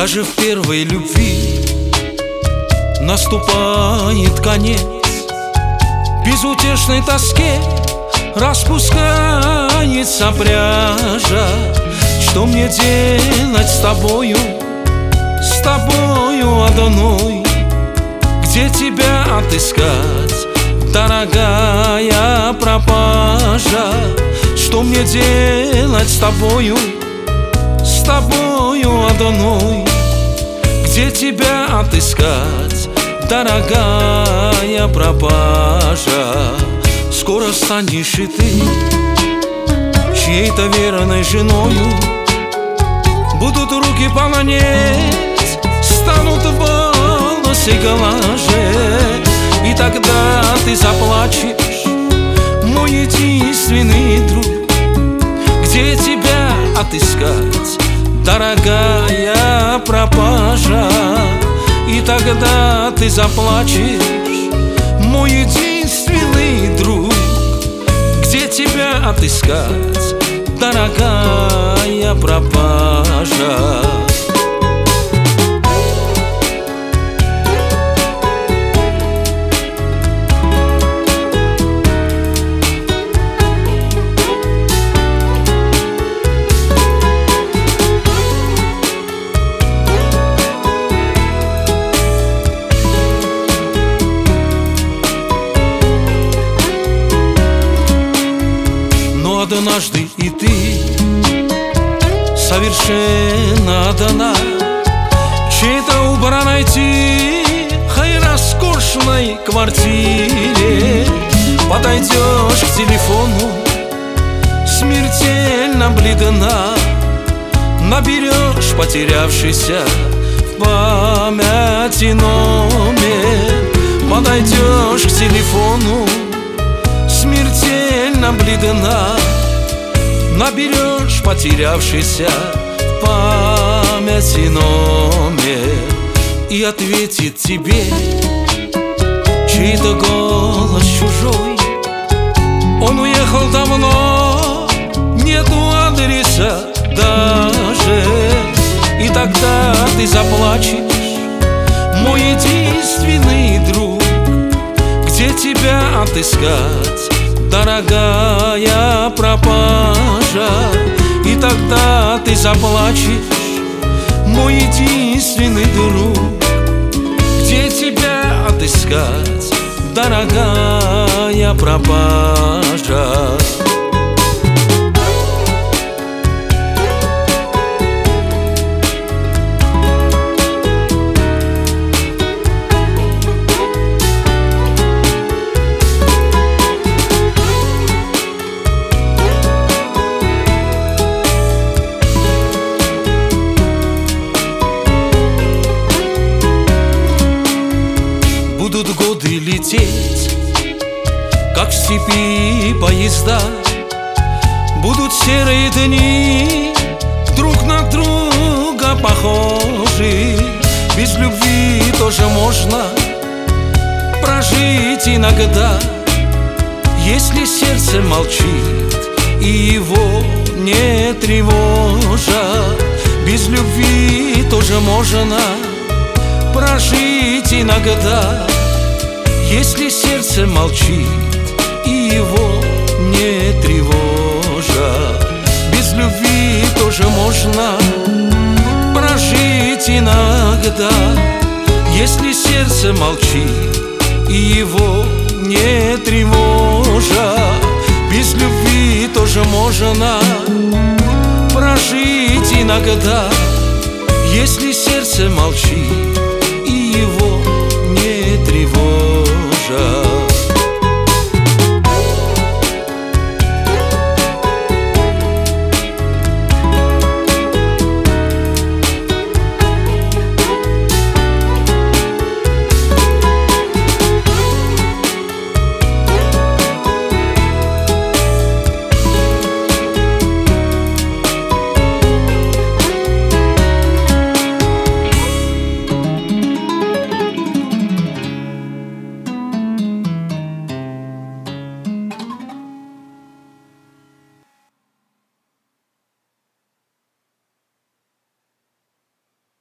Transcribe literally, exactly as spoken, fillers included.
Даже в первой любви наступает конец. В безутешной тоске распускается пряжа. Что мне делать с тобою, с тобою одной? Где тебя отыскать, дорогая пропажа? Что мне делать с тобою, с тобою одной? Где тебя отыскать, дорогая пропажа? Скоро станешь и ты чьей-то верной женою. Будут руки полонеть, станут волосы глаже. И тогда ты заплачешь, мой единственный друг. Где тебя отыскать, дорогая пропажа? И тогда ты заплачешь, мой единственный друг. Где тебя отыскать, дорогая пропажа? Однажды и ты совершенно одна в чьей-то убранной тихой роскошной квартире. Подойдешь к телефону, смертельно бледна, наберешь потерявшийся в памяти номер. Подойдешь к телефону, смертельно бледна, наберешь потерявшийся в памяти номер. И ответит тебе чей-то голос чужой: он уехал давно, нету адреса даже. И тогда ты заплачешь, мой единственный друг. Где тебя отыскать, дорогая пропажа? И тогда ты заплачешь, мой единственный друг. Где тебя отыскать, дорогая пропажа? Будут годы лететь, как в степи поезда. Будут серые дни, друг на друга похожи. Без любви тоже можно прожить иногда, если сердце молчит и его не тревожа. Без любви тоже можно прожить иногда, если сердце молчит и его не тревожа. Без любви тоже можно прожить иногда, если сердце молчит и его не тревожа. Без любви тоже можно прожить иногда, если сердце молчит и его не тревожа.